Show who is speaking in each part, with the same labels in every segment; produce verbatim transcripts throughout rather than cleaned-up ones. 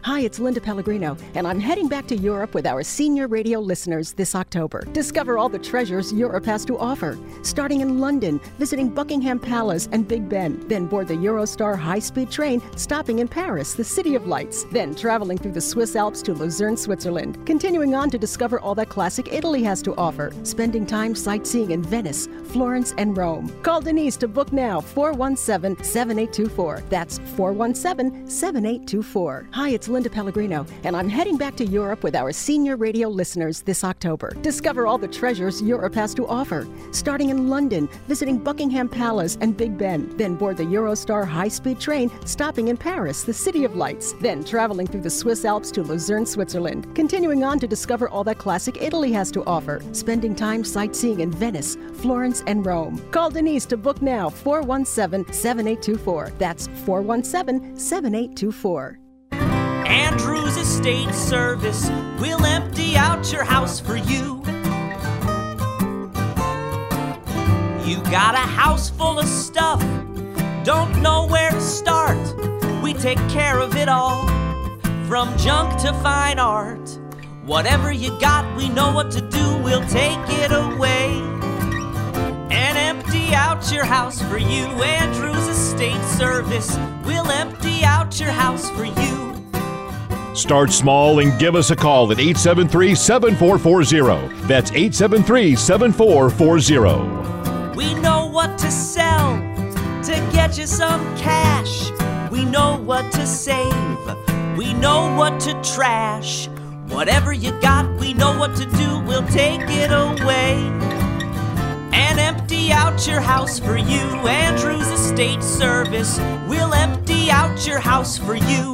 Speaker 1: Hi, it's Linda Pellegrino, and I'm heading back to Europe with our senior radio listeners this October. Discover all the treasures Europe has to offer. Starting in London, visiting Buckingham Palace and Big Ben. Then board the Eurostar high-speed train, stopping in Paris, the City of Lights. Then traveling through the Swiss Alps to Lucerne, Switzerland. Continuing on to discover all that classic Italy has to offer. Spending time sightseeing in Venice, Florence, and Rome. Call Denise to book now, four one seven, seven eight two four. That's four one seven, seven eight two four. Hi, it's Linda Pellegrino, and I'm heading back to Europe with our senior radio listeners this October. Discover all the treasures Europe has to offer. Starting in London, visiting Buckingham Palace and Big Ben. Then board the Eurostar high-speed train, stopping in Paris, the City of Lights. Then traveling through the Swiss Alps to Lucerne, Switzerland. Continuing on to discover all that classic Italy has to offer. Spending time sightseeing in Venice, Florence, and Rome. Call Denise to book now, four one seven, seven eight two four. That's four one seven, seven eight two four.
Speaker 2: Andrews Estate Service will empty out your house for you. You got a house full of stuff, don't know where to start. We take care of it all, from junk to fine art. Whatever you got, we know what to do, we'll take it away and empty out your house for you. Andrews Estate Service will empty out your house for you.
Speaker 3: Start small and give us a call at eight seven three, seven four four zero. That's eight seven three, seven four four zero.
Speaker 2: We know what to sell to get you some cash. We know what to save. We know what to trash. Whatever you got, we know what to do. We'll take it away and empty out your house for you. Andrews Estate Service will empty out your house for you.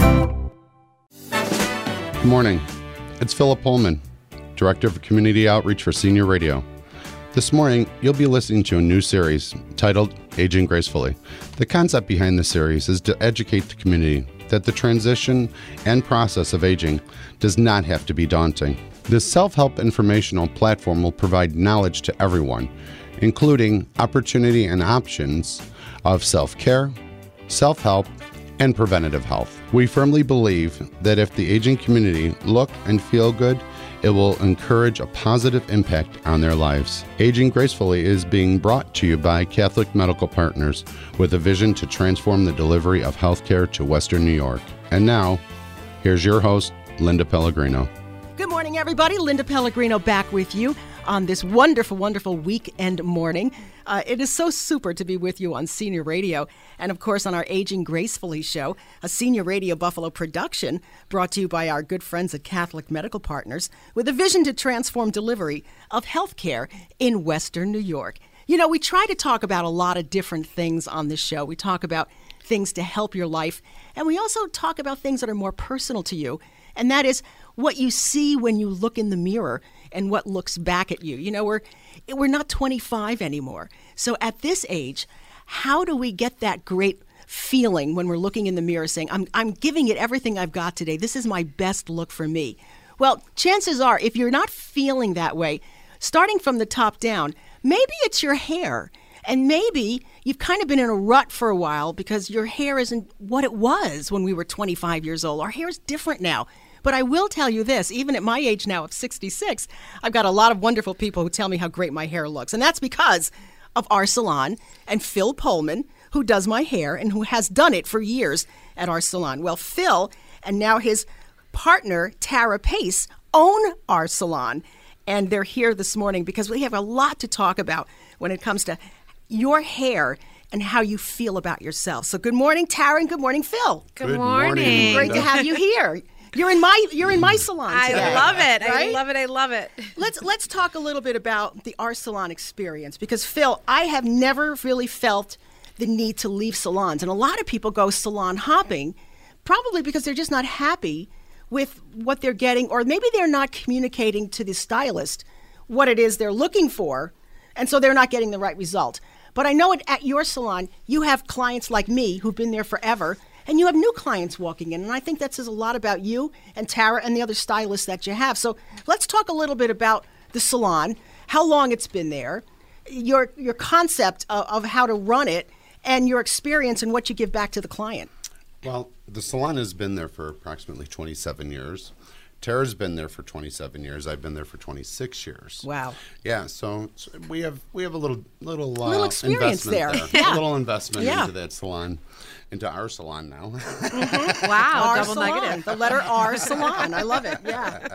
Speaker 4: Good morning. It's Philip Pullman, Director of Community Outreach for Senior Radio. This morning, you'll be listening to a new series titled Aging Gracefully. The concept behind the series is to educate the community that the transition and process of aging does not have to be daunting. This self-help informational platform will provide knowledge to everyone, including opportunity and options of self-care, self-help, and preventative health. We firmly believe that if the aging community look and feel good, it will encourage a positive impact on their lives. Aging Gracefully is being brought to you by Catholic Medical Partners with a vision to transform the delivery of healthcare to Western New York. And now, here's your host, Linda Pellegrino.
Speaker 1: Good morning, everybody. Linda Pellegrino back with you on this wonderful, wonderful weekend morning. Uh, it is so super to be with you on Senior Radio and, of course, on our Aging Gracefully show, a Senior Radio Buffalo production brought to you by our good friends at Catholic Medical Partners with a vision to transform delivery of health care in Western New York. You know, we try to talk about a lot of different things on this show. We talk about things to help your life, and we also talk about things that are more personal to you, and that is what you see when you look in the mirror and what looks back at you. You know, we're we're not twenty-five anymore. So at this age, how do we get that great feeling when we're looking in the mirror saying, I'm I'm giving it everything I've got today. This is my best look for me. Well, chances are, if you're not feeling that way, starting from the top down, maybe it's your hair. And maybe you've kind of been in a rut for a while because your hair isn't what it was when we were twenty-five years old. Our hair is different now. But I will tell you this, even at my age now of sixty-six, I've got a lot of wonderful people who tell me how great my hair looks. And that's because of our salon and Phil Pullman, who does my hair and who has done it for years at our salon. Well, Phil and now his partner, Tara Pace, own our salon. And they're here this morning because we have a lot to talk about when it comes to your hair and how you feel about yourself. So good morning, Tara, and good morning, Phil.
Speaker 5: Good,
Speaker 4: Good
Speaker 5: morning.
Speaker 4: morning.
Speaker 1: Great to have you here. You're in my you're in my salon today.
Speaker 5: I love it.
Speaker 1: Right?
Speaker 5: I love it. I love it.
Speaker 1: Let's let's talk a little bit about the our salon experience, because Phil, I have never really felt the need to leave salons, and a lot of people go salon hopping, probably because they're just not happy with what they're getting, or maybe they're not communicating to the stylist what it is they're looking for, and so they're not getting the right result. But I know at, at your salon, you have clients like me who've been there forever, and you have new clients walking in. And I think that says a lot about you and Tara and the other stylists that you have. So let's talk a little bit about the salon, how long it's been there, your your concept of, of how to run it, and your experience and what you give back to the client.
Speaker 4: Well, the salon has been there for approximately twenty-seven years. Tara's been there for twenty-seven years. I've been there for twenty-six years.
Speaker 1: Wow.
Speaker 4: Yeah, so, so we have we have a little little, uh,
Speaker 1: little experience
Speaker 4: investment
Speaker 1: there.
Speaker 4: there.
Speaker 1: Yeah.
Speaker 4: A little investment
Speaker 1: Yeah.
Speaker 4: into that salon, into our salon now.
Speaker 5: Wow,
Speaker 1: R
Speaker 5: double
Speaker 1: salon.
Speaker 5: negative.
Speaker 1: The letter R salon. I love it. Yeah.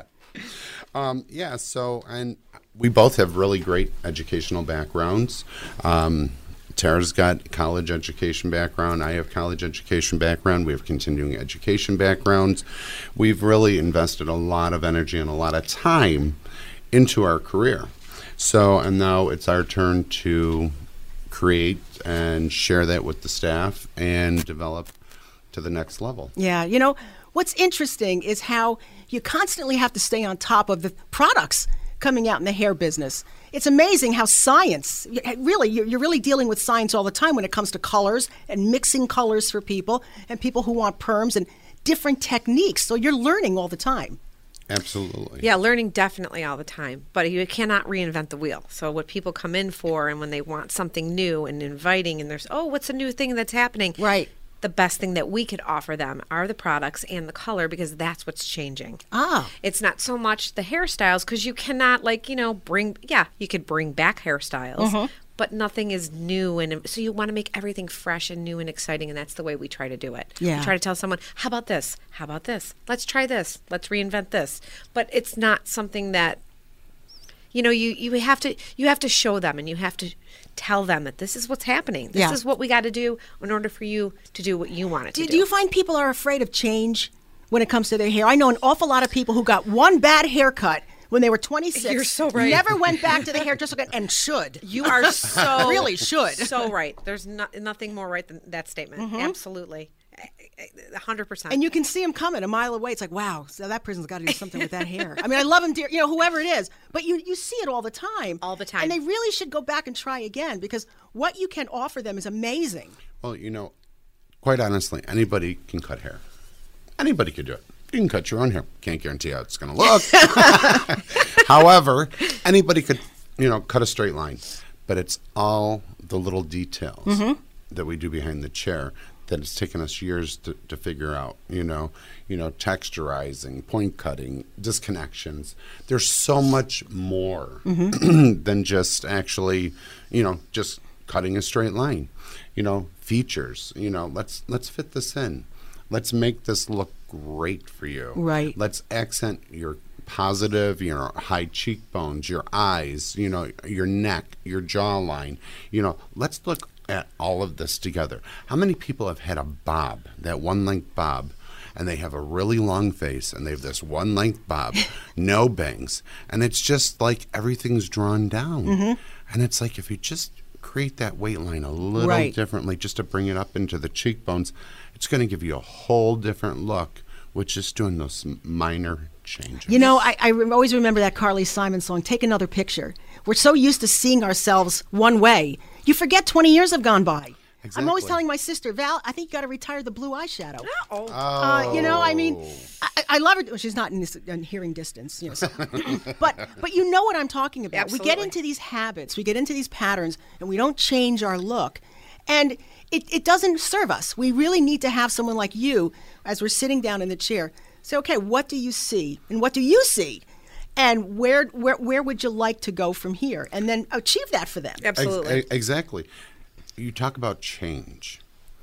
Speaker 4: Um, yeah, so, and we both have really great educational backgrounds. Um, Tara's got college education background. I have college education background. We have continuing education backgrounds. We've really invested a lot of energy and a lot of time into our career. So, and now it's our turn to create and share that with the staff and develop to the next level.
Speaker 1: Yeah. You know, what's interesting is how you constantly have to stay on top of the products coming out in the hair business. It's amazing how science, really, you're really dealing with science all the time when it comes to colors and mixing colors for people and people who want perms and different techniques. So you're learning all the time.
Speaker 4: Absolutely.
Speaker 5: Yeah, learning definitely all the time, but you cannot reinvent the wheel. So what people come in for and when they want something new and inviting and there's, oh, what's a new thing that's happening?
Speaker 1: Right.
Speaker 5: The best thing that we could offer them are the products and the color because that's what's changing.
Speaker 1: Ah.
Speaker 5: It's not so much the hairstyles because you cannot like, you know, bring, yeah, you could bring back hairstyles,
Speaker 1: Mm-hmm.
Speaker 5: but nothing is new. And so you want to make everything fresh and new and exciting. And that's the way we try to do it.
Speaker 1: Yeah.
Speaker 5: We try to tell someone, how about this? How about this? Let's try this. Let's reinvent this. But it's not something that, you know, you, you have to you have to show them and you have to tell them that this is what's happening. This
Speaker 1: Yeah.
Speaker 5: is what we got to do in order for you to do what you want it to
Speaker 1: Do,
Speaker 5: do.
Speaker 1: do you find people are afraid of change when it comes to their hair? I know an awful lot of people who got one bad haircut when they were twenty-six.
Speaker 5: You're so right.
Speaker 1: Never went back to the hairdresser again and should.
Speaker 5: You are so
Speaker 1: Really should.
Speaker 5: so right. There's no, nothing more right than that statement. Absolutely, a hundred percent.
Speaker 1: And you can see them coming a mile away. It's like, wow, so that person's got to do something with that hair. I mean, I love him, dear, you know, whoever it is. But you, you see it all the time.
Speaker 5: All the time.
Speaker 1: And they really should go back and try again because what you can offer them is amazing.
Speaker 4: Well, you know, quite honestly, anybody can cut hair. Anybody could do it. You can cut your own hair. Can't guarantee how it's going to look. However, anybody could, you know, cut a straight line. But it's all the little details that we do behind the chair that it's taken us years to, to figure out, you know, you know, texturizing, point cutting, disconnections. There's so much more than just actually, you know, just cutting a straight line. You know, features, you know, let's let's fit this in. Let's make this look great for you.
Speaker 1: Right.
Speaker 4: Let's accent your positive, your high cheekbones, your eyes, you know, your neck, your jawline. You know, let's look at all of this together. How many people have had a bob, that one length bob, and they have a really long face and they have this one length bob, no bangs, and it's just like everything's drawn down. Mm-hmm. And it's like if you just create that weight line a little
Speaker 1: Right.
Speaker 4: differently just to bring it up into the cheekbones, it's going to give you a whole different look with just doing those minor changes.
Speaker 1: You know, I, I rem- always remember that Carly Simon song, Take Another Picture. We're so used to seeing ourselves one way. You forget twenty years have gone by. I'm always
Speaker 4: Exactly.
Speaker 1: telling my sister, Val, I think you got to retire the blue eyeshadow.
Speaker 5: Oh.
Speaker 1: Uh, you know, I mean, I, I love her. Well, she's not in, this, in hearing distance, you know. So. but but you know what I'm talking about. We get
Speaker 5: Absolutely.
Speaker 1: into these habits, we get into these patterns, and we don't change our look. And it, it doesn't serve us. We really need to have someone like you, as we're sitting down in the chair, say, okay, what do you see? And what do you see? And where where where would you like to go from here? And then achieve that for them.
Speaker 4: Ex-
Speaker 5: Absolutely.
Speaker 4: e- exactly. You talk about change.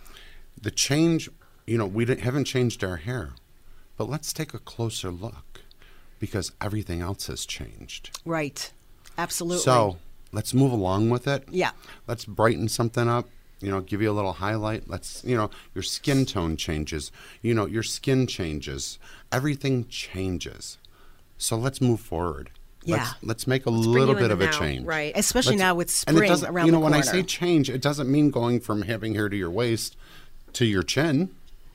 Speaker 4: The change, you know, we didn't, haven't changed our hair, but let's take a closer look because everything else has changed.
Speaker 1: Right. Absolutely.
Speaker 4: So let's move along with it.
Speaker 1: Yeah.
Speaker 4: Let's brighten something up. You know, give you a little highlight. Let's, you know, your skin tone changes. You know, your skin changes. Everything changes. So let's move forward.
Speaker 1: Yeah.
Speaker 4: Let's, let's make a
Speaker 5: bring
Speaker 4: little
Speaker 5: you in
Speaker 4: bit
Speaker 5: the
Speaker 4: of a
Speaker 5: now,
Speaker 4: change.
Speaker 5: right.
Speaker 1: Especially
Speaker 4: Let's-
Speaker 1: now with
Speaker 4: and it
Speaker 1: spring
Speaker 4: doesn't,
Speaker 1: around
Speaker 4: you know,
Speaker 1: the
Speaker 4: when
Speaker 1: corner.
Speaker 4: I say change, it doesn't mean going from having hair to your waist to your chin.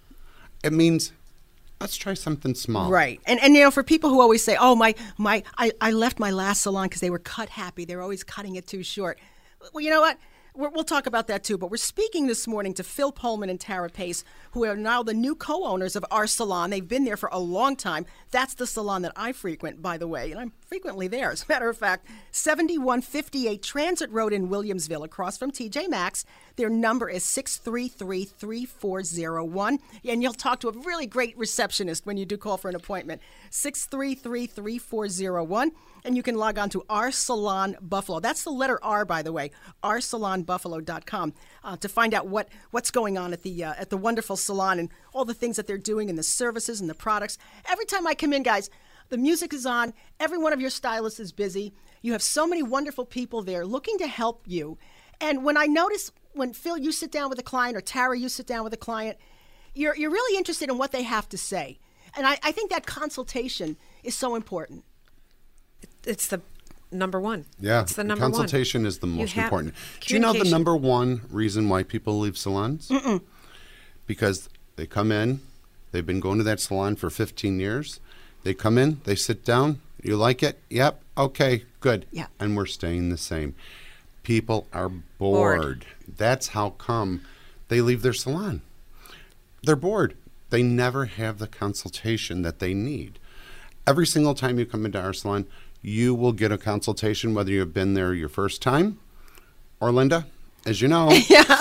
Speaker 4: It means let's try something small.
Speaker 1: Right. And and you know, for people who always say, "Oh, my my I, I left my last salon because they were cut happy. They're always cutting it too short." Well, you know what? we're, we'll talk about that too. But we're speaking this morning to Phil Pullman and Tara Pace, who are now the new co-owners of our salon. They've been there for a long time. That's the salon that I frequent, by the way, and I'm frequently there. As a matter of fact, seventy-one fifty-eight Transit Road in Williamsville, across from T J Maxx. Their number is six three three, three four zero one, and you'll talk to a really great receptionist when you do call for an appointment. six three three, three four zero one, and you can log on to Our Salon Buffalo. That's the letter R, by the way, our salon buffalo dot com, uh, to find out what, what's going on at the uh, at the wonderful salon and all the things that they're doing and the services and the products. Every time I come in, guys, the music is on. Every one of your stylists is busy. You have so many wonderful people there looking to help you. And when I notice, when Phil, you sit down with a client, or Tara, you sit down with a client, you're you're really interested in what they have to say. And I, I think that consultation is so important.
Speaker 5: It's the number one.
Speaker 4: Yeah,
Speaker 5: it's the number
Speaker 4: consultation
Speaker 5: one.
Speaker 4: is the most
Speaker 5: have
Speaker 4: important. Do you know the number one reason why people leave salons?
Speaker 1: Mm-mm.
Speaker 4: Because they come in, they've been going to that salon for fifteen years. They come in, they sit down. You like it? Yep. Okay, good.
Speaker 1: Yeah.
Speaker 4: And we're staying the same. People are bored.
Speaker 5: Bored.
Speaker 4: That's how come they leave their salon. They're bored. They never have the consultation that they need. Every single time you come into our salon, you will get a consultation, whether you've been there your first time or, Linda, as you know,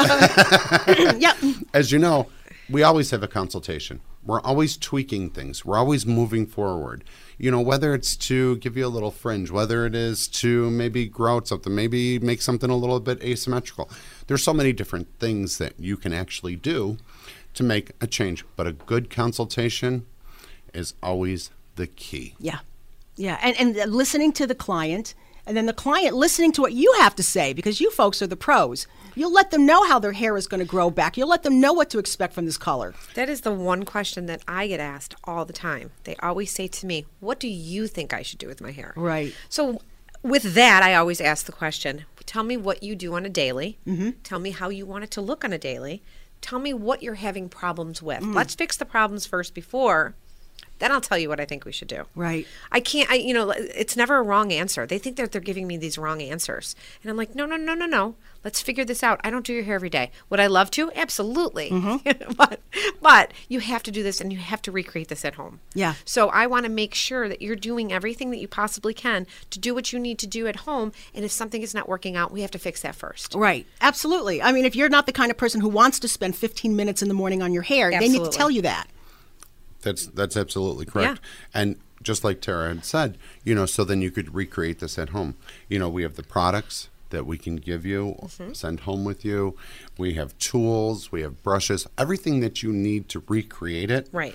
Speaker 1: Yep.
Speaker 4: as you know, we always have a consultation. We're always tweaking things. We're always moving forward. You know, whether it's to give you a little fringe, whether it is to maybe grow out something, maybe make something a little bit asymmetrical. There's so many different things that you can actually do to make a change. But a good consultation is always the key.
Speaker 1: Yeah. Yeah. And, and listening to the client, and then the client listening to what you have to say, because you folks are the pros. You'll let them know how their hair is going to grow back. You'll let them know what to expect from this color.
Speaker 5: That is the one question that I get asked all the time. They always say to me, what do you think I should do with my hair?
Speaker 1: Right.
Speaker 5: So with that, I always ask the question, tell me what you do on a daily.
Speaker 1: Mm-hmm.
Speaker 5: Tell me how you want it to look on a daily. Tell me what you're having problems with.
Speaker 1: Mm.
Speaker 5: Let's fix the problems first before, then I'll tell you what I think we should do.
Speaker 1: Right.
Speaker 5: I can't, I, you know, it's never a wrong answer. They think that they're giving me these wrong answers. And I'm like, no, no, no, no, no. Let's figure this out. I don't do your hair every day. Would I love to? Absolutely.
Speaker 1: Mm-hmm.
Speaker 5: but, but you have to do this and you have to recreate this at home.
Speaker 1: Yeah.
Speaker 5: So I want to make sure that you're doing everything that you possibly can to do what you need to do at home. And if something is not working out, we have to fix that first.
Speaker 1: Right. Absolutely. I mean, if you're not the kind of person who wants to spend fifteen minutes in the morning on your hair, they need to
Speaker 5: Absolutely.
Speaker 1: tell you that.
Speaker 4: That's that's absolutely correct.
Speaker 5: Yeah.
Speaker 4: And just like Tara had said, you know, so then you could recreate this at home. You know, we have the products that we can give you,
Speaker 5: Mm-hmm.
Speaker 4: send home with you. We have tools, we have brushes, everything that you need to recreate it.
Speaker 5: Right.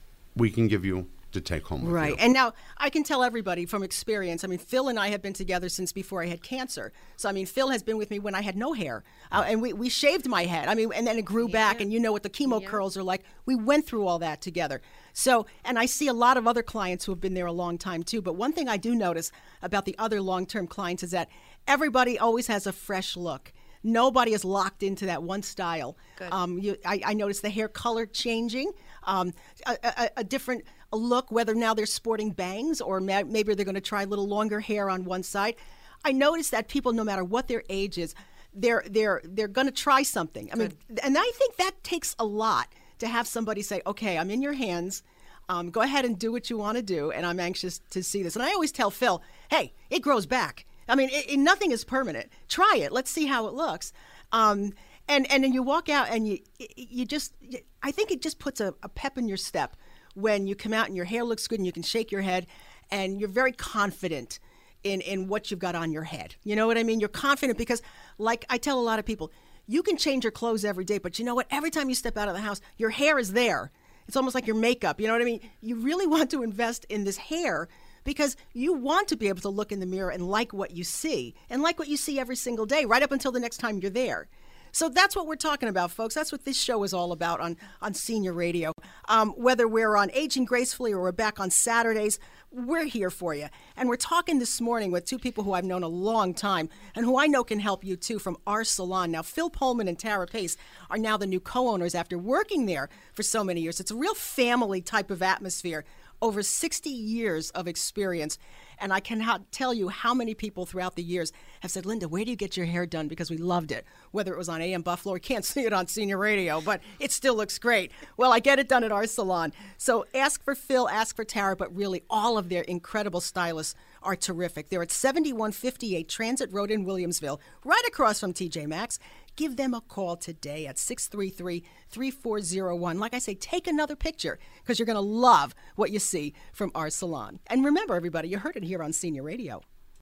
Speaker 4: We can give you to take home with
Speaker 1: Right.
Speaker 4: you.
Speaker 1: And now I can tell everybody from experience. I mean, Phil and I have been together since before I had cancer. So, I mean, Phil has been with me when I had no hair. Uh, and we, we shaved my head. I mean, and then it grew back. And you know what the chemo
Speaker 5: Yeah.
Speaker 1: curls are like. We went through all that together. So, and I see a lot of other clients who have been there a long time too. But one thing I do notice about the other long-term clients is that everybody always has a fresh look. Nobody is locked into that one style.
Speaker 5: Good.
Speaker 1: Um, you, I, I noticed the hair color changing, um, a, a, a different look, whether now they're sporting bangs or ma- maybe they're going to try a little longer hair on one side. I noticed that people, no matter what their age is, they're they're they're going to try something. I mean, and I think that takes a lot to have somebody say, "Okay, I'm in your hands. Um, go ahead and do what you want to do, and I'm anxious to see this." And I always tell Phil, "Hey, it grows back. I mean, it, it, nothing is permanent. Try it. Let's see how it looks." Um, and and then you walk out, and you you just, I think it just puts a, a pep in your step when you come out and your hair looks good and you can shake your head, and you're very confident in in what you've got on your head. You know what I mean? You're confident because, like I tell a lot of people, you can change your clothes every day, but you know what? Every time you step out of the house, your hair is there. It's almost like your makeup. You know what I mean? You really want to invest in this hair because you want to be able to look in the mirror and like what you see and like what you see every single day, right up until the next time you're there. So that's what we're talking about, folks. That's what this show is all about on, on Senior Radio. Um, whether we're on Aging Gracefully or we're back on Saturdays, we're here for you. And we're talking this morning with two people who I've known a long time and who I know can help you, too, from our salon. Now, Phil Pullman and Tara Pace are now the new co-owners after working there for so many years. It's a real family type of atmosphere. over sixty years of experience. And I cannot tell you how many people throughout the years have said, Linda, where do you get your hair done? Because we loved it. Whether it was on A M Buffalo, we can't see it on Senior Radio, but it still looks great. Well, I get it done at our salon. So ask for Phil, ask for Tara, but really all of their incredible stylists are terrific. They're at seventy-one fifty-eight Transit Road in Williamsville, right across from T J Maxx. Give them a call today at six three three, three four zero one. Like I say, take another picture because you're going to love what you see from our salon. And remember, everybody, you heard it here on Senior Radio.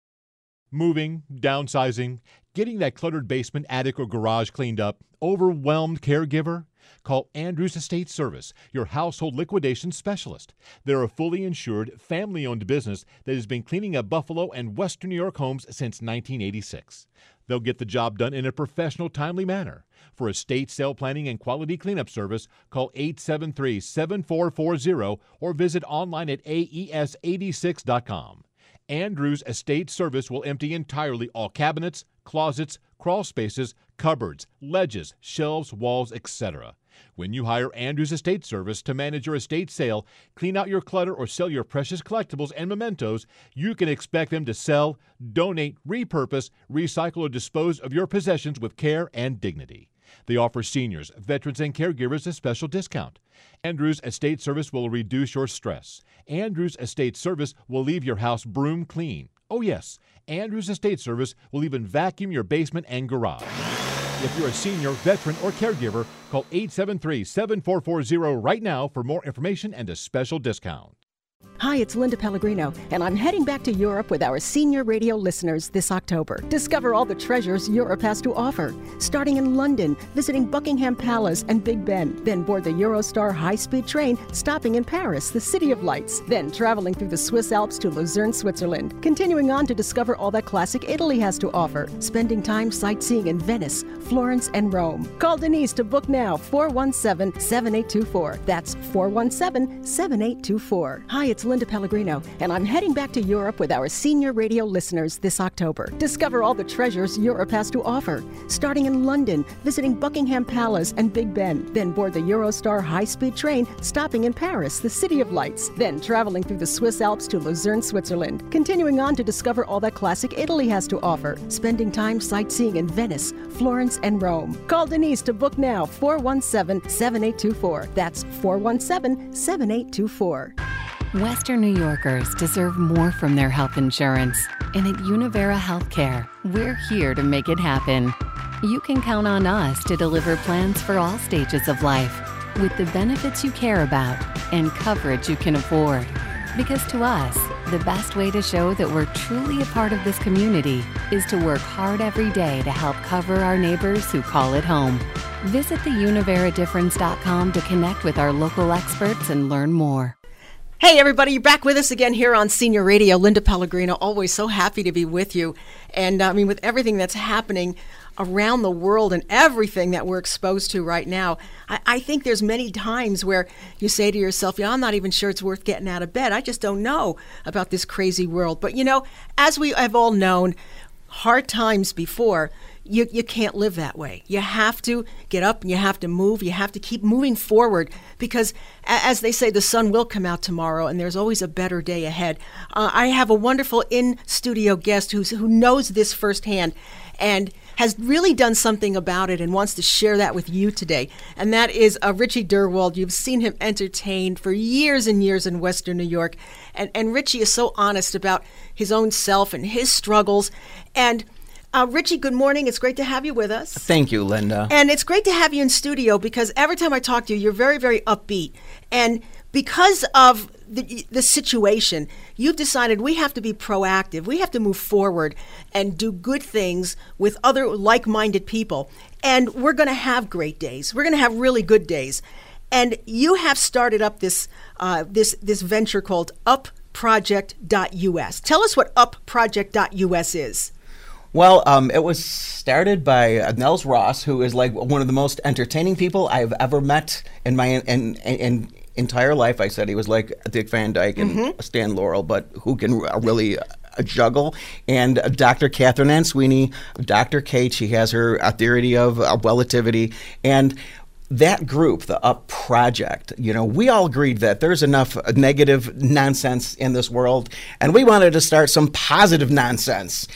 Speaker 3: Moving, downsizing, getting that cluttered basement, attic, or garage cleaned up, overwhelmed caregiver? Call Andrews Estate Service, your household liquidation specialist. They're a fully insured, family-owned business that has been cleaning up Buffalo and Western New York homes since nineteen eighty-six. They'll get the job done in a professional, timely manner. For estate sale planning and quality cleanup service, call eight seven three, seven four four zero or visit online at A E S eighty-six dot com. Andrews Estate Service will empty entirely all cabinets, closets, crawl spaces, cupboards, ledges, shelves, walls, et cetera. When you hire Andrews Estate Service to manage your estate sale, clean out your clutter, or sell your precious collectibles and mementos, you can expect them to sell, donate, repurpose, recycle, or dispose of your possessions with care and dignity. They offer seniors, veterans, and caregivers a special discount. Andrews Estate Service will reduce your stress. Andrews Estate Service will leave your house broom clean. Oh yes, Andrews Estate Service will even vacuum your basement and garage. If you're a senior, veteran, or caregiver, call eight seven three, seven four four zero right now for more information and a special discount.
Speaker 1: Hi, it's Linda Pellegrino, and I'm heading back to Europe with our Senior Radio listeners this October. Discover all the treasures Europe has to offer. Starting in London, visiting Buckingham Palace and Big Ben. Then board the Eurostar high-speed train, stopping in Paris, the City of Lights. Then traveling through the Swiss Alps to Lucerne, Switzerland. Continuing on to discover all that classic Italy has to offer. Spending time sightseeing in Venice, Florence, and Rome. Call Denise to book now, four one seven, seven eight two four. That's four one seven, seven eight two four. Hi, it's Linda Pellegrino, and I'm heading back to Europe with our Senior Radio listeners this October. Discover all the treasures Europe has to offer. Starting in London, visiting Buckingham Palace and Big Ben. Then board the Eurostar high-speed train, stopping in Paris, the City of Lights. Then traveling through the Swiss Alps to Lucerne, Switzerland. Continuing on to discover all that classic Italy has to offer. Spending time sightseeing in Venice, Florence, and Rome. Call Denise to book now, four one seven, seven eight two four. That's four one seven, seven eight two four.
Speaker 6: Western New Yorkers deserve more from their health insurance. And at Univera Healthcare, we're here to make it happen. You can count on us to deliver plans for all stages of life with the benefits you care about and coverage you can afford. Because to us, the best way to show that we're truly a part of this community is to work hard every day to help cover our neighbors who call it home. Visit the univera difference dot com to connect with our local experts and learn more.
Speaker 1: Hey, everybody, you're back with us again here on Senior Radio. Linda Pellegrino, always so happy to be with you. And I mean, with everything that's happening around the world and everything that we're exposed to right now, I, I think there's many times where you say to yourself, yeah, I'm not even sure it's worth getting out of bed. I just don't know about this crazy world. But, you know, as we have all known, hard times before, you, you can't live that way. You have to get up and you have to move. You have to keep moving forward because, as they say, the sun will come out tomorrow and there's always a better day ahead. Uh, I have a wonderful in-studio guest who's, who knows this firsthand and has really done something about it and wants to share that with you today. And that is uh, Richie Durwald. You've seen him entertain for years and years in Western New York. And, and Richie is so honest about his own self and his struggles. And Uh, Richie, good morning. It's great to have you with us.
Speaker 7: Thank you, Linda.
Speaker 1: And it's great to have you in studio because every time I talk to you, you're very, very upbeat. And because of the, the situation, you've decided we have to be proactive. We have to move forward and do good things with other like-minded people. And we're going to have great days. We're going to have really good days. And you have started up this uh, this this venture called up project dot U S. Tell us what up project dot U S is.
Speaker 7: Well, um, it was started by uh, Nels Ross, who is like one of the most entertaining people I've ever met in my in, in, in entire life. I said he was like Dick Van Dyke and mm-hmm. Stan Laurel, but who can really uh, juggle. And uh, Doctor Catherine Ann Sweeney, Doctor Kate, she has her uh, theory of uh, relativity. And that group, the UP Project, you know, we all agreed that there's enough negative nonsense in this world, and we wanted to start some positive nonsense.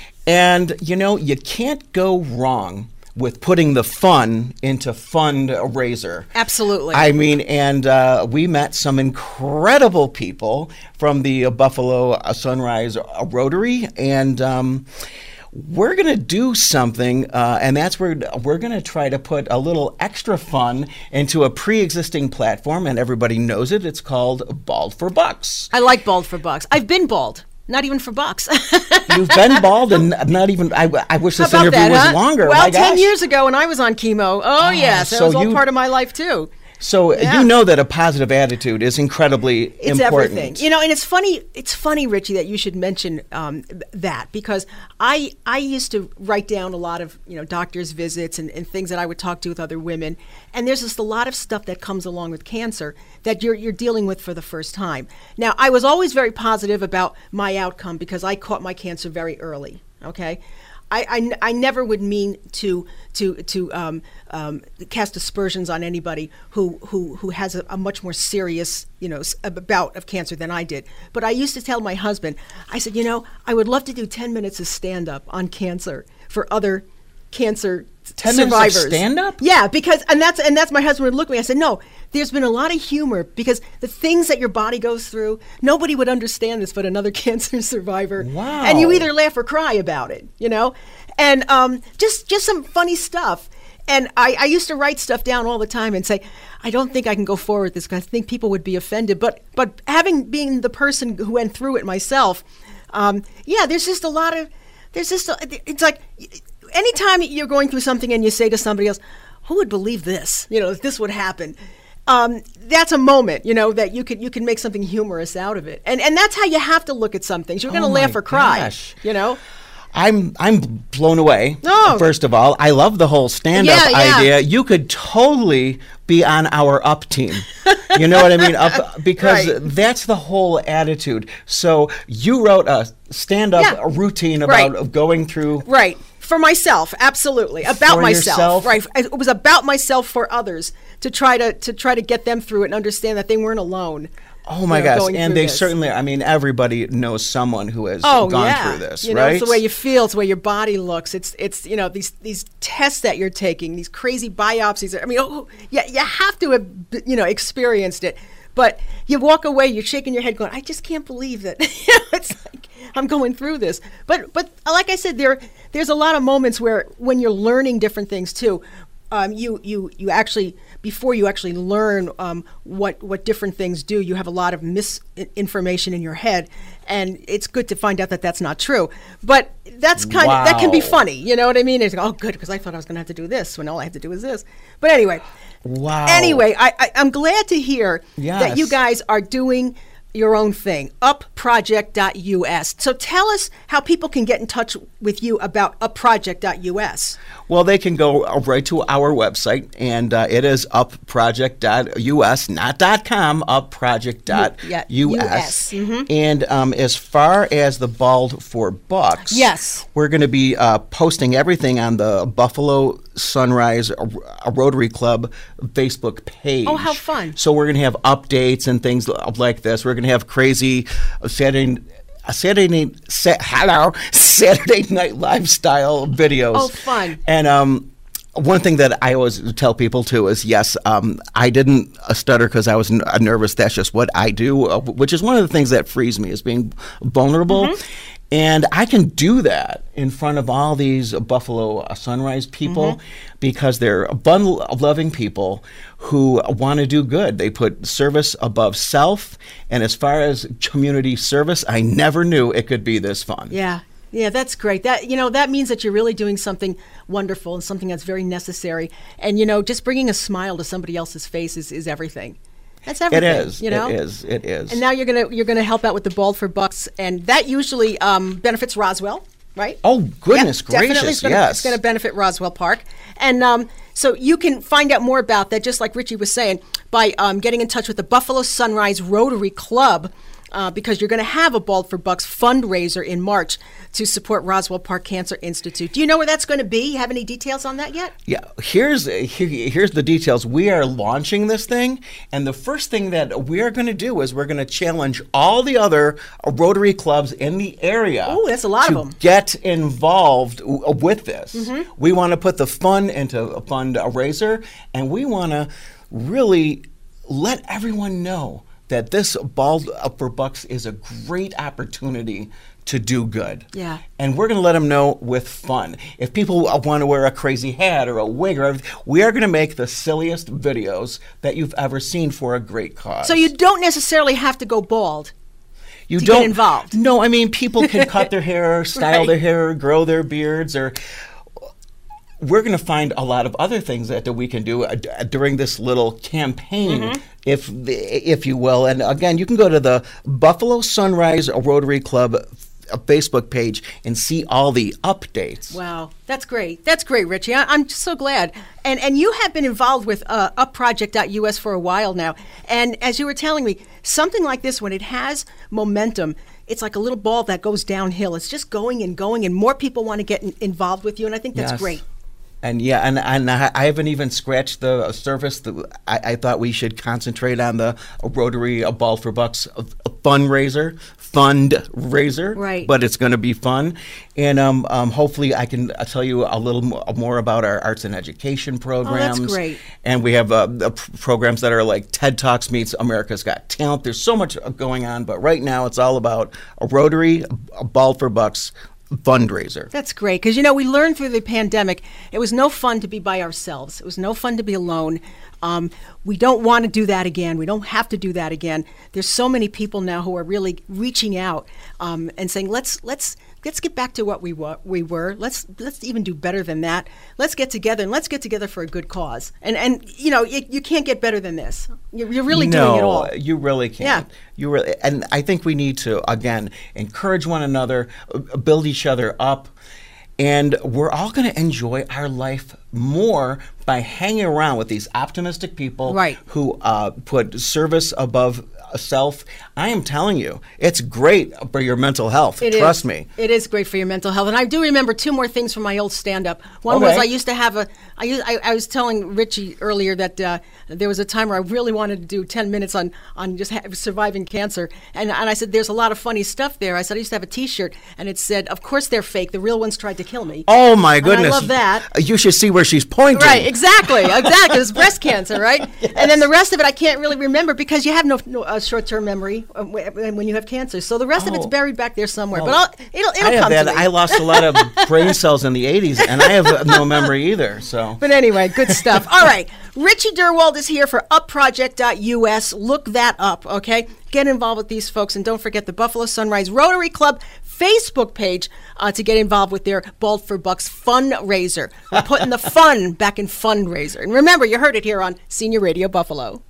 Speaker 7: And, you know, you can't go wrong with putting the fun into fundraiser.
Speaker 1: Absolutely.
Speaker 7: I mean, and uh, we met some incredible people from the uh, Buffalo uh, Sunrise uh, Rotary, and um, we're going to do something, uh, and that's where we're going to try to put a little extra fun into a pre-existing platform, and everybody knows it. It's called Bald for Bucks.
Speaker 1: I like bald for bucks. I've been bald. Not even for bucks.
Speaker 7: You've been bald and not even, I, I wish this
Speaker 1: How about
Speaker 7: interview
Speaker 1: that,
Speaker 7: was
Speaker 1: huh?
Speaker 7: longer.
Speaker 1: Well,
Speaker 7: My
Speaker 1: ten
Speaker 7: gosh.
Speaker 1: years ago when I was on chemo, oh, yes, that
Speaker 7: so
Speaker 1: was all
Speaker 7: you-
Speaker 1: part of my life too.
Speaker 7: So
Speaker 1: Yeah.
Speaker 7: you know that a positive attitude is incredibly
Speaker 1: It's
Speaker 7: important.
Speaker 1: everything, you know. And it's funny. It's funny, Richie, that you should mention um, th- that because I I used to write down a lot of you know doctors' visits and, and things that I would talk to with other women. And there's just a lot of stuff that comes along with cancer that you're you're dealing with for the first time. Now, I was always very positive about my outcome because I caught my cancer very early. Okay. I, I, I never would mean to to to um, um, cast aspersions on anybody who who, who has a, a much more serious you know s- a bout of cancer than I did. But I used to tell my husband, I said, you know, I would love to do ten minutes of stand up on cancer for other cancer
Speaker 7: ten minutes of
Speaker 1: survivors.
Speaker 7: stand-up?
Speaker 1: Yeah, because and that's and that's my husband would look at me. I said, no, there's been a lot of humor because the things that your body goes through, nobody would understand this but another cancer survivor.
Speaker 7: Wow.
Speaker 1: And you either laugh or cry about it, you know? And um, just just some funny stuff. And I, I used to write stuff down all the time and say, I don't think I can go forward with this because I think people would be offended. But but having been the person who went through it myself, um, yeah, there's just a lot of, there's just, a, it's like, anytime you're going through something and you say to somebody else, who would believe this? You know, if this would happen. Um, that's a moment, you know, that you can you can make something humorous out of it. And and that's how you have to look at some things. You're going to
Speaker 7: Oh
Speaker 1: laugh
Speaker 7: my
Speaker 1: or cry,
Speaker 7: gosh.
Speaker 1: you know?
Speaker 7: I'm I'm blown away.
Speaker 1: Oh.
Speaker 7: First of all, I love the whole stand-up
Speaker 1: Yeah, yeah.
Speaker 7: idea. You could totally be on our up team. You know what I mean? Up because
Speaker 1: Right.
Speaker 7: that's the whole attitude. So you wrote a stand-up
Speaker 1: Yeah.
Speaker 7: routine about
Speaker 1: Right.
Speaker 7: going through.
Speaker 1: Right. For myself, absolutely. About
Speaker 7: For
Speaker 1: myself.
Speaker 7: yourself?
Speaker 1: Right. It was about myself for others to try to to try to get them through it and understand that they weren't alone.
Speaker 7: Oh my
Speaker 1: you know,
Speaker 7: gosh!
Speaker 1: going
Speaker 7: And
Speaker 1: through
Speaker 7: they
Speaker 1: this.
Speaker 7: certainly. I mean, everybody knows someone who has
Speaker 1: Oh
Speaker 7: gone
Speaker 1: yeah.
Speaker 7: through this,
Speaker 1: you know,
Speaker 7: right?
Speaker 1: it's the way you feel, it's the way your body looks. It's it's you know these these tests that you're taking, these crazy biopsies. I mean, oh, yeah, you have to have you know experienced it. But you walk away, you're shaking your head, going, "I just can't believe that." You know, it's like I'm going through this. But but like I said, there there's a lot of moments where when you're learning different things too, um, you you you actually before you actually learn um, what what different things do, you have a lot of misinformation in your head, and it's good to find out that that's not true. But that's kind of that can be
Speaker 7: Wow.
Speaker 1: funny. You know what I mean? It's like, oh, good, because I thought I was going to have to do this when all I had to do was this. But anyway.
Speaker 7: Wow.
Speaker 1: Anyway, I, I, I'm glad to hear that you
Speaker 7: Yes.
Speaker 1: guys are doing your own thing, up project dot U S. So tell us how people can get in touch with you about up project dot U S.
Speaker 7: Well, they can go uh, right to our website, and uh, it is up project dot U S, not .com, up project dot
Speaker 1: Yeah,
Speaker 7: U S.
Speaker 1: U S, mhm.
Speaker 7: And um, as far as the Bald for Bucks,
Speaker 1: Yes.
Speaker 7: we're going to be uh, posting everything on the Buffalo Sunrise uh, Rotary Club Facebook page.
Speaker 1: Oh, how fun.
Speaker 7: So we're going to have updates and things like this. We're going to have crazy uh, Saturday a Saturday sa- hello Saturday Night Live style videos.
Speaker 1: Oh, fun.
Speaker 7: And um, one thing that I always tell people too is yes, um, I didn't uh, stutter because I was n- uh, nervous. That's just what I do, uh, which is one of the things that frees me is being vulnerable.
Speaker 1: Mm-hmm.
Speaker 7: And I can do that in front of all these Buffalo uh, Sunrise people
Speaker 1: Mm-hmm.
Speaker 7: because they're fun-loving people who want to do good. They put service above self. And as far as community service, I never knew it could be this fun.
Speaker 1: Yeah. Yeah, that's great. That you know, that means that you're really doing something wonderful and something that's very necessary. And you know, just bringing a smile to somebody else's face is, is everything. That's
Speaker 7: It
Speaker 1: everything.
Speaker 7: is.
Speaker 1: You know?
Speaker 7: It is. It is.
Speaker 1: And now you're gonna you're gonna help out with the Bald for Bucks, and that usually um, benefits Roswell, right?
Speaker 7: Oh, goodness
Speaker 1: Yeah, definitely
Speaker 7: gracious,
Speaker 1: it's gonna,
Speaker 7: yes.
Speaker 1: It's going to benefit Roswell Park. And um, so you can find out more about that, just like Richie was saying, by um, getting in touch with the Buffalo Sunrise Rotary Club. uh, because you're going to have a Bald for Bucks fundraiser in March to support Roswell Park Cancer Institute. Do you know where that's going to be? You have any details on that yet?
Speaker 7: Yeah, here's here, here's the details. We are launching this thing, and the first thing that we are going to do is we're going to challenge all the other Rotary clubs in the area.
Speaker 1: Oh, that's a lot
Speaker 7: to
Speaker 1: of them.
Speaker 7: Get involved w- with this.
Speaker 1: Mm-hmm.
Speaker 7: We want to put the fun into a fundraiser, and we want to really let everyone know that this Bald for Bucks is a great opportunity to do good.
Speaker 1: Yeah.
Speaker 7: And we're going to let them know with fun. If people want to wear a crazy hat or a wig or everything, we are going to make the silliest videos that you've ever seen for a great cause.
Speaker 1: So you don't necessarily have to go bald.
Speaker 7: You
Speaker 1: to
Speaker 7: don't
Speaker 1: get involved.
Speaker 7: No, I mean, people can cut their hair, style
Speaker 1: Right.
Speaker 7: their hair, grow their beards, or we're going to find a lot of other things that, that we can do uh, d- during this little campaign,
Speaker 1: Mm-hmm.
Speaker 7: if if you will. And again, you can go to the Buffalo Sunrise Rotary Club f- Facebook page and see all the updates.
Speaker 1: Wow, that's great. That's great, Richie. I, I'm just so glad. And and you have been involved with uh, up project dot U S for a while now. And as you were telling me, something like this, when it has momentum, it's like a little ball that goes downhill. It's just going and going, and more people want to get in, involved with you. And I think that's
Speaker 7: Yes.
Speaker 1: great.
Speaker 7: And yeah, and, and I I haven't even scratched the surface. The, I, I thought we should concentrate on the Rotary uh, Bald for Bucks uh, fundraiser, fundraiser.
Speaker 1: Right.
Speaker 7: But it's going to be fun, and um, um, hopefully I can uh, tell you a little mo- more about our arts and education programs.
Speaker 1: great.
Speaker 7: And we have uh, the p- programs that are like TED Talks meets America's Got Talent. There's so much going on, but right now it's all about a Rotary uh, Bald for Bucks fundraiser.
Speaker 1: That's great, because, you know, we learned through the pandemic, it was no fun to be by ourselves. It was no fun to be alone. Um, we don't want to do that again. We don't have to do that again. There's so many people now who are really reaching out um, and saying, let's let's let's get back to what we were. We were. Let's let's even do better than that. Let's get together, and let's get together for a good cause. And and you know, you, you can't get better than this. You're, you're really
Speaker 7: no,
Speaker 1: doing it all.
Speaker 7: You really can't.
Speaker 1: Yeah.
Speaker 7: You really, and I think we need to again encourage one another, uh, build each other up, and we're all going to enjoy our life more by hanging around with these optimistic people
Speaker 1: Right.
Speaker 7: who uh, put service above self. I am telling you, it's great for your mental health.
Speaker 1: It
Speaker 7: Trust
Speaker 1: is.
Speaker 7: me.
Speaker 1: It is great for your mental health. And I do remember two more things from my old stand-up. One was
Speaker 7: Okay.
Speaker 1: I used to have a, I, used, I, I was telling Richie earlier that uh, there was a time where I really wanted to do ten minutes on, on just ha- surviving cancer. And, and I said, there's a lot of funny stuff there. I said, I used to have a T-shirt, and it said, of course they're fake. The real ones tried to kill me.
Speaker 7: Oh my
Speaker 1: And I
Speaker 7: goodness.
Speaker 1: love that.
Speaker 7: You should see where she's pointing.
Speaker 1: Right, exactly, exactly. It's breast cancer, right? And then the rest of it I can't really remember because you have no, no uh, short-term memory uh, wh- when you have cancer. So the rest of it's
Speaker 7: Oh.
Speaker 1: buried back there somewhere.
Speaker 7: Well,
Speaker 1: but I'll, it'll, it'll
Speaker 7: I have
Speaker 1: come
Speaker 7: that.
Speaker 1: to me.
Speaker 7: I lost a lot of brain cells in the eighties, and I have uh, no memory either. So.
Speaker 1: But anyway, good stuff. All right. Richie Durwald is here for up project dot U S. Look that up, okay? Get involved with these folks. And don't forget the Buffalo Sunrise Rotary Club Facebook page uh, to get involved with their Bald for Bucks fundraiser. We're putting the fun back in fundraiser. And remember, you heard it here on Senior Radio Buffalo.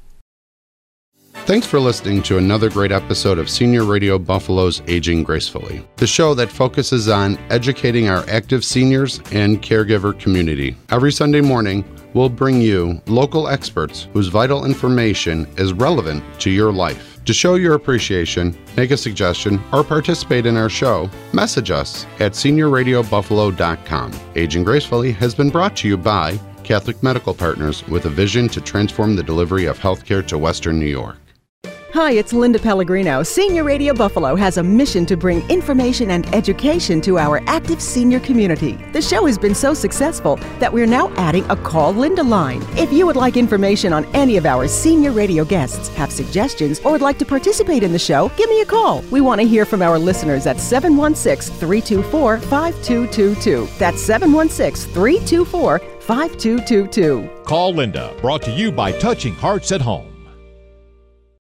Speaker 4: Thanks for listening to another great episode of Senior Radio Buffalo's Aging Gracefully, the show that focuses on educating our active seniors and caregiver community. Every Sunday morning, we'll bring you local experts whose vital information is relevant to your life. To show your appreciation, make a suggestion, or participate in our show, message us at senior radio buffalo dot com. Aging Gracefully has been brought to you by Catholic Medical Partners with a vision to transform the delivery of healthcare to Western New York.
Speaker 1: Hi, it's Linda Pellegrino. Senior Radio Buffalo has a mission to bring information and education to our active senior community. The show has been so successful that we're now adding a Call Linda line. If you would like information on any of our senior radio guests, have suggestions, or would like to participate in the show, give me a call. We want to hear from our listeners at seven one six, three two four, five two two two. That's seven one six, three two four, five two two two.
Speaker 3: Call Linda, brought to you by Touching Hearts at Home.